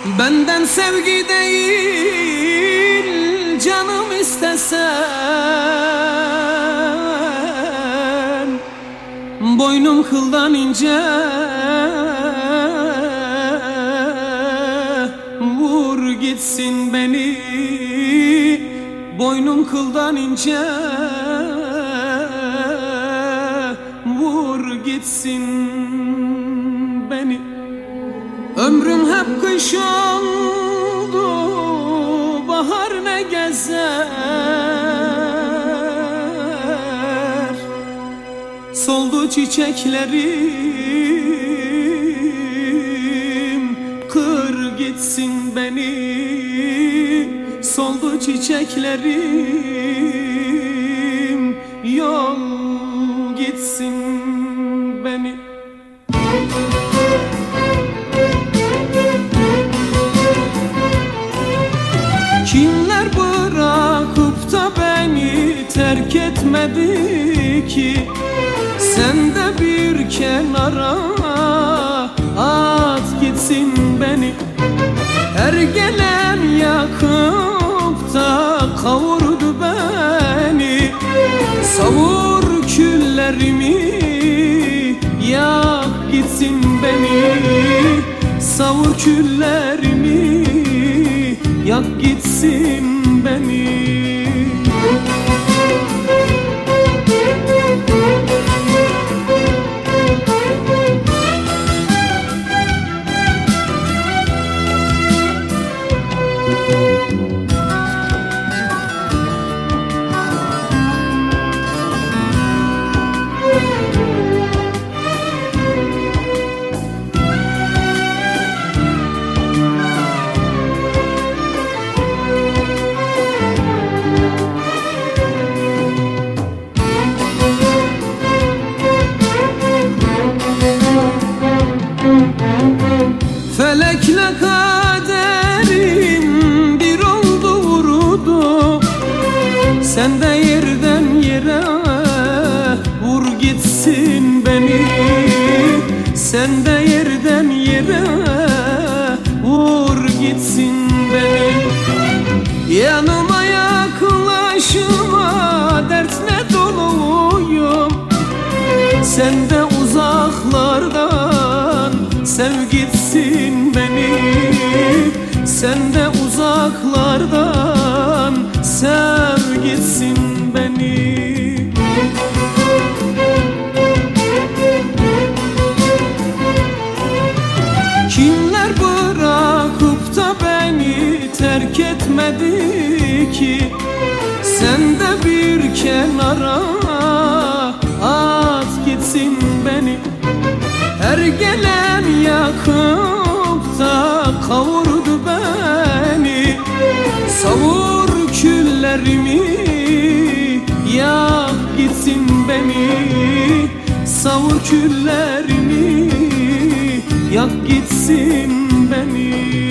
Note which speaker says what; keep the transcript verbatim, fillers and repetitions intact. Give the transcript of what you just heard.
Speaker 1: Benden sevgi değil canım istesen, boynum kıldan ince, vur gitsin beni. Boynum kıldan ince, vur gitsin beni. Ömrüm hep kış oldu, bahar ne gezer. Soldu çiçeklerim, kır gitsin beni. Soldu çiçeklerim, yol gitsin beni. Kimler bırakıp da beni terk etmedi ki? Sen de bir kenara at gitsin beni. Her gelen yakıp da kavurdu beni. Savur küllerimi, yak gitsin beni. Savur küllerimi, yak gitsin beni. Felekle kaderim bir oldu vurdu. Sen de yerden yere vur gitsin beni. Sen de yerden yere vur gitsin beni. Yanıma yaklaşma, dertle doluyum. Sen de uzaklardan sev gitsin beni. Sen de uzaklardan sev gitsin beni. Kimler bırakıp da beni terk etmedi ki? Sen de bir kenara at gitsin beni. Her gelen yakıp da kavurdu beni. Savur küllerimi, yak gitsin beni. Savur küllerimi, yak gitsin beni.